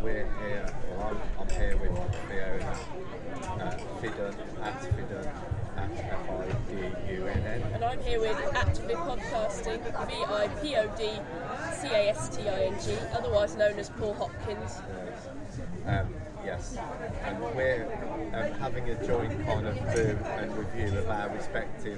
we're here, well, I'm here with Fiona Fidun at FIDUNN. And I'm here with @VidPodcasting, VIPODCASTING, otherwise known as Paul Hopkins. Yes, and we're having a joint kind of do and review of our respective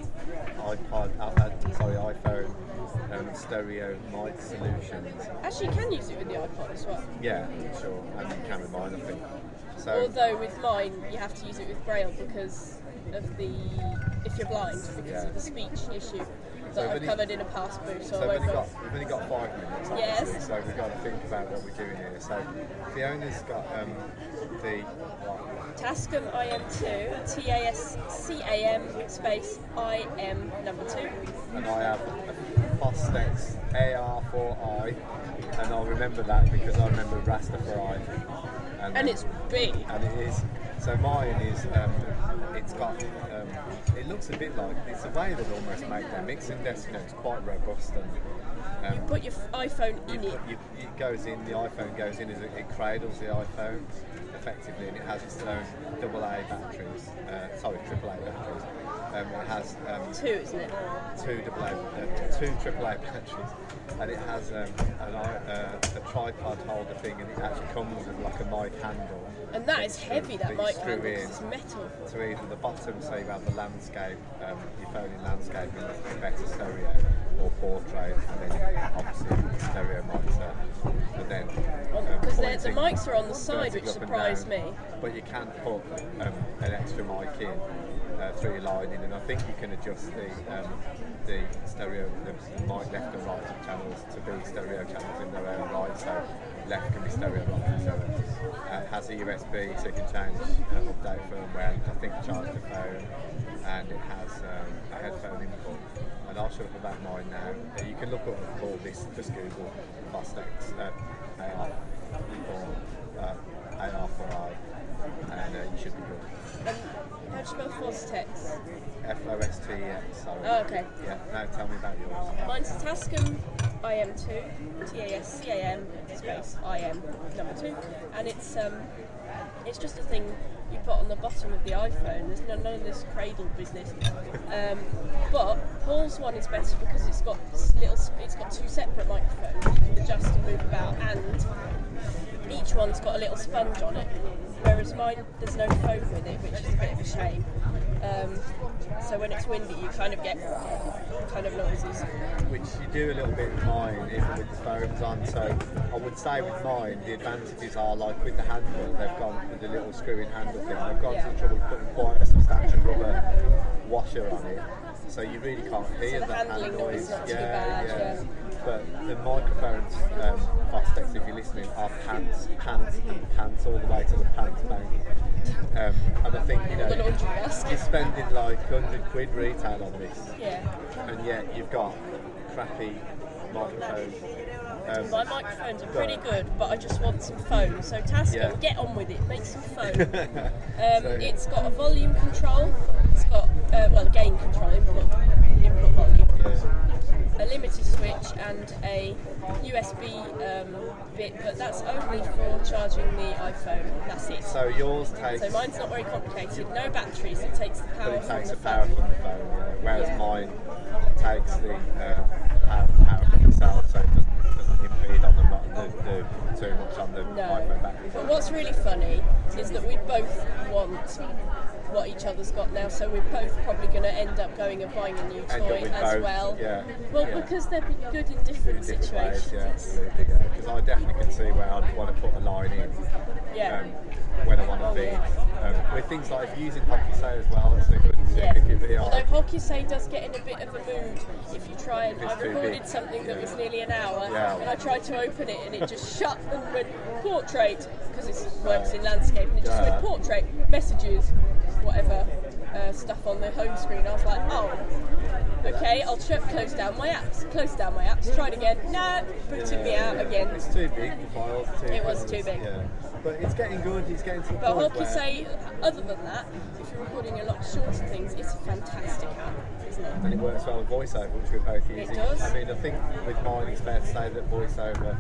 iPhone stereo mic solutions. Actually, you can use it with the iPod as well. Yeah, sure, and you can with mine, I think. So, although with mine, you have to use it with Braille because of if you're blind, because of the speech issue that I've covered in a past booth. So we've only got 5 minutes, obviously, yes. So we've got to think about what we're doing here. So Fiona's got the Tascam IM2, TASCAM space IM number 2. And I have a Fostex AR4i, and I'll remember that because I remember Rastafari. And it's big. And it is. So mine is, it's got, it looks a bit like, it's the way they'd almost make their mixing desk, it's quite robust. And you put your iPhone in it. It goes in, the iPhone goes in, as it cradles the iPhone effectively, and it has its own AAA batteries, AAA batteries. It has two, isn't it? Two AAA batteries, and it has a tripod holder thing, and it actually comes with like a mic handle. And that is heavy, that mic handle, because it's metal. To either the bottom, so you have the landscape, your phone in landscape, and a better stereo, or portrait, and then obviously stereo monitor. But then because the mics are on the side, which surprised me. But you can put an extra mic in through your line in, and I think you can adjust the stereo, the mic left and right channels to be stereo channels in their own right. So left can be stereo, right can be stereo. It has a USB, so you can change, update firmware, I think charge the phone, and it has a headphone input. And I'll show up about mine now. You can look up all this, just Google Fostex AR4i, and you should be good. How do you spell Fostex? Fostex, sorry. Oh, okay. Yeah, now tell me about yours. Mine's a Tascam IM2, TASCAM space IM number 2, and it's just a thing you put on the bottom of the iPhone. There's none of this cradle business. But Paul's one is better because it's got two separate microphones you can adjust and move about, and each one's got a little sponge on it. Whereas mine, there's no foam with it, which is a bit of a shame. So when it's windy, you kind of get kind of noises. Which you do a little bit with mine, even with the foams on. So I would say with mine, the advantages are like with the handle, they've gone with the little screw-in handle thing. They've gone to the trouble of putting quite a substantial rubber washer on it, so you really can't hear that hand noise. Not too bad. But the microphones, Fostex, if you're listening, are pants all the way to the pants bank. And I think, you're spending like £100 retail on this, and yet you've got crappy microphones. My microphones are pretty good, but I just want some foam. So Tascam, get on with it, make some foam. It's got a volume control, it's got a gain control, input volume. A limited switch and a USB bit, but that's only for charging the iPhone. That's it. So yours takes. So mine's not very complicated. No batteries. It takes the power. But it takes the power from the phone. Whereas mine takes the power from itself, so it doesn't impede on the do too much on the iPhone battery. But what's really funny is that we both want what each other's got now, so we're both probably going to end up going and buying a new toy as well. Because they'd be good in different situations. Ways, absolutely. Because I definitely can see where I'd want to put a line in. When I want to be. With things like using HockeySay as well, it's a good VR. Although HockeySay does get in a bit of a mood if you try, and I recorded something that was nearly an hour, and I tried to open it and it just shut and went portrait, because it works in landscape, and it just went portrait, messages, whatever stuff on the home screen. I was like, oh, okay, I'll close down my apps, tried again, no, booted me out again. It's too big, the files. It was too big. But it's getting good, it's getting to the point But HockeySay, other than that, if you're recording a lot shorter things, it's a fantastic app, isn't it? And it works well with VoiceOver, which we're both using. It does. I mean, I think with mine it's fair to say that VoiceOver